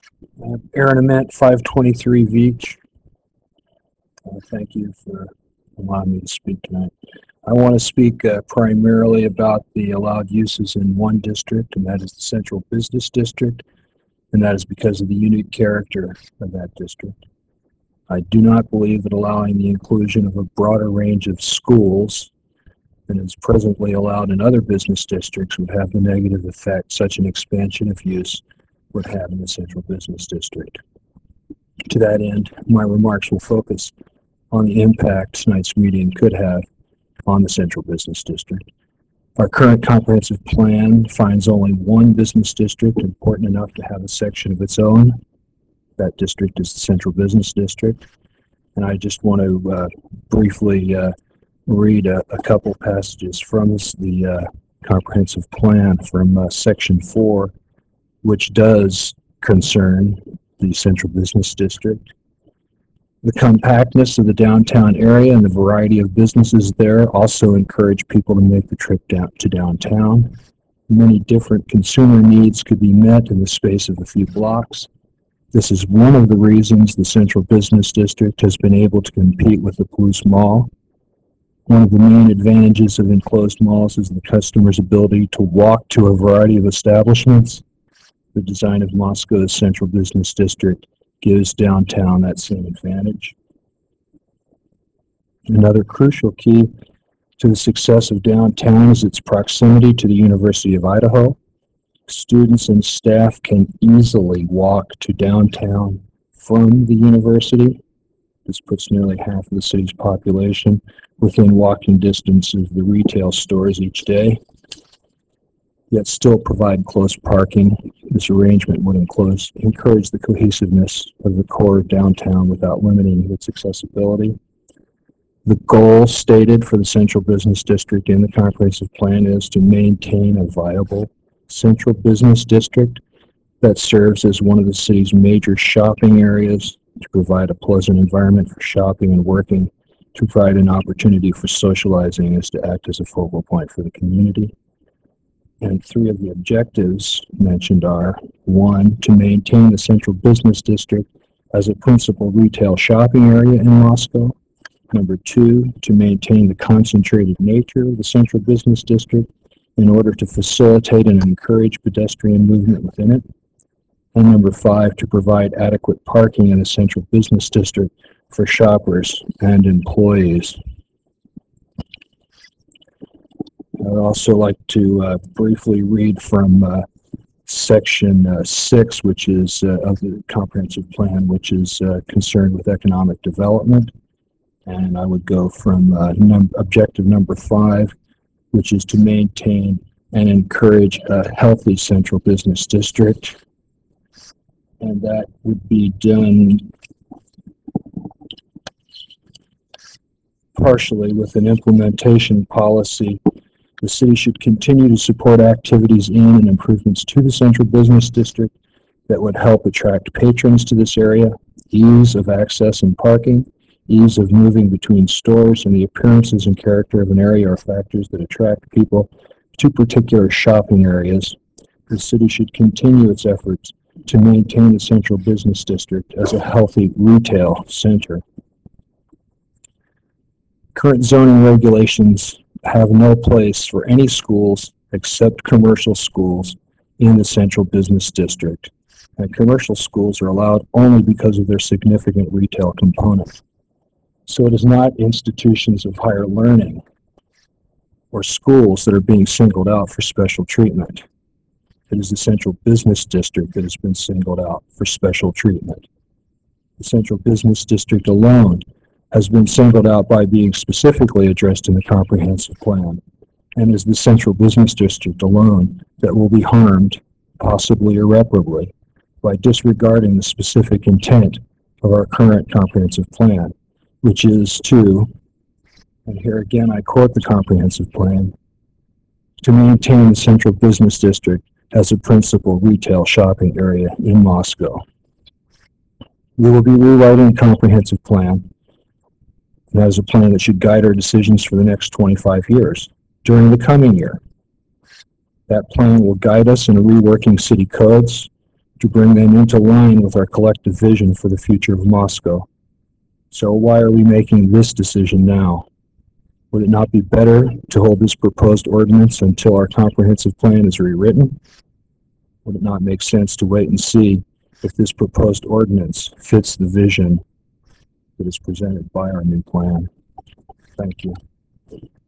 Aaron Ament, 523 Veach. Thank you for allowing me to speak tonight. I want to speak primarily about the allowed uses in one district, and that is the Central Business District, and that is because of the unique character of that district. I do not believe that allowing the inclusion of a broader range of schools than is presently allowed in other business districts would have the negative effect such an expansion of use would have in the Central Business District. To that end, my remarks will focus on the impact tonight's meeting could have on the Central Business District. Our current comprehensive plan finds only one business district important enough to have a section of its own. That district is the Central Business District. And I just want to briefly read a couple passages from the comprehensive plan from Section 4, which does concern the Central Business District. The compactness of the downtown area and the variety of businesses there also encourage people to make the trip down to downtown. Many different consumer needs could be met in the space of a few blocks. This is one of the reasons the Central Business District has been able to compete with the Palouse Mall. One of the main advantages of enclosed malls is the customer's ability to walk to a variety of establishments. The design of Moscow's Central Business District gives downtown that same advantage. Another crucial key to the success of downtown is its proximity to the University of Idaho. Students and staff can easily walk to downtown from the university. This puts nearly half of the city's population within walking distance of the retail stores each day, yet still provide close parking. This arrangement would encourage the cohesiveness of the core of downtown without limiting its accessibility. The goal stated for the Central Business District in the comprehensive plan is to maintain a viable Central Business District that serves as one of the city's major shopping areas, to provide a pleasant environment for shopping and working, to provide an opportunity for socializing, as to act as a focal point for the community. And three of the objectives mentioned are: 1, to maintain the Central Business District as a principal retail shopping area in Moscow. Number 2, to maintain the concentrated nature of the Central Business District in order to facilitate and encourage pedestrian movement within it. And number 5, to provide adequate parking in the Central Business District for shoppers and employees. I'd also like to briefly read from Section 6, which is of the comprehensive plan, which is concerned with economic development. And I would go from objective number 5, which is to maintain and encourage a healthy Central Business District. And that would be done partially with an implementation policy. The city should continue to support activities in and improvements to the Central Business District that would help attract patrons to this area. Ease of access and parking, ease of moving between stores, and the appearances and character of an area are factors that attract people to particular shopping areas. The city should continue its efforts to maintain the Central Business District as a healthy retail center. Current zoning regulations have no place for any schools except commercial schools in the Central Business District. And commercial schools are allowed only because of their significant retail component. So it is not institutions of higher learning or schools that are being singled out for special treatment. It is the Central Business District that has been singled out for special treatment. The Central Business District alone has been singled out by being specifically addressed in the comprehensive plan, and is the Central Business District alone that will be harmed, possibly irreparably, by disregarding the specific intent of our current comprehensive plan, which is to, and here again I quote the comprehensive plan, to maintain the Central Business District as a principal retail shopping area in Moscow. We will be rewriting the comprehensive plan, and that is a plan that should guide our decisions for the next 25 years. During the coming year, that plan will guide us in reworking city codes, to bring them into line with our collective vision for the future of Moscow. So why are we making this decision now? Would it not be better to hold this proposed ordinance until our comprehensive plan is rewritten? Would it not make sense to wait and see if this proposed ordinance fits the vision that is presented by our new plan? Thank you.